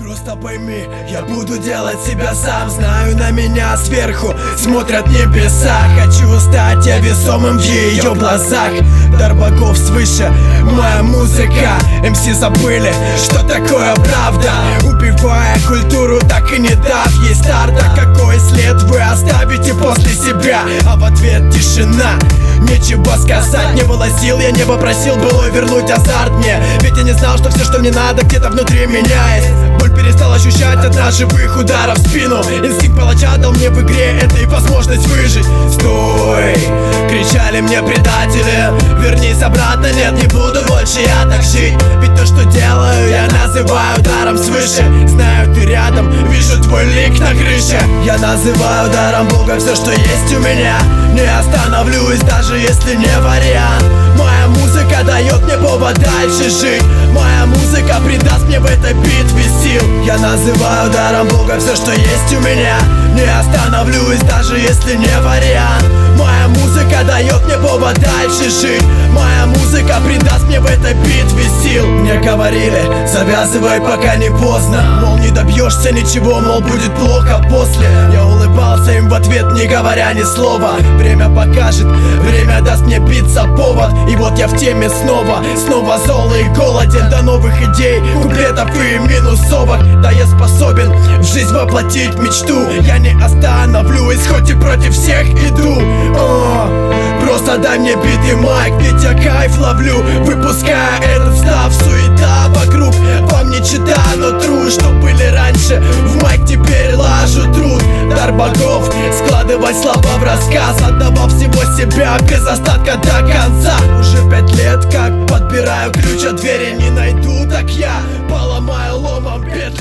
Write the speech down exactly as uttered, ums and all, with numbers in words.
Просто пойми, я буду делать себя сам. Знаю, на меня сверху смотрят небеса. Хочу стать я весомым в ее глазах. Дар богов свыше, моя музыка. эм си забыли, что такое правда. Убивая культуру, так и не дав ей старта. Какой след вы оставите после себя? А в ответ тишина. Нечего сказать, не было сил, я не попросил было вернуть азарт мне. Ведь я не знал, что все, что мне надо, где-то внутри меня есть. Боль перестал ощущать от ножевых ударов в спину. Инстинкт палача дал мне в игре это и возможность выжить. Стой! Кричали мне предатели, вернись обратно, нет, не буду больше я так жить. Ведь то, что делаю, я называю даром свыше. Знаю, ты рядом, вижу твой лик на крыше. Я называю даром Бога все, что есть у меня. Не остановлюсь, даже если не вариант. Моя музыка дает мне повод дальше жить. Моя музыка придаст мне в этой битве сил. Я называю даром Бога все, что есть у меня. Не остановлюсь, даже если не вариант. Моя музыка дает мне повод дальше жить. Моя музыка придаст мне в этой битве сил. Мне говорили, завязывай, пока не поздно. Мол, не добьешься ничего, мол, будет плохо после. Я улыбался им в ответ, не говоря ни слова. Время покажет, время даст мне биться повод. И вот я в теме снова, снова зол и голоден до новых идей, куплетов и минусовок. Да, я способен в жизнь воплотить мечту. Я не остановлюсь, хоть и против всех иду. О, просто дай мне бит и майк, ведь я кайф ловлю, выпуская этот встав. Суета вокруг, вам не чита, но тру, что были раньше в майк, теперь лажу труд. Дар богов, складывать слова в рассказ, отдавал всего себя без остатка до конца. Уже пять лет как подбираю ключ от двери, не найду, так я поломаю ломом петли.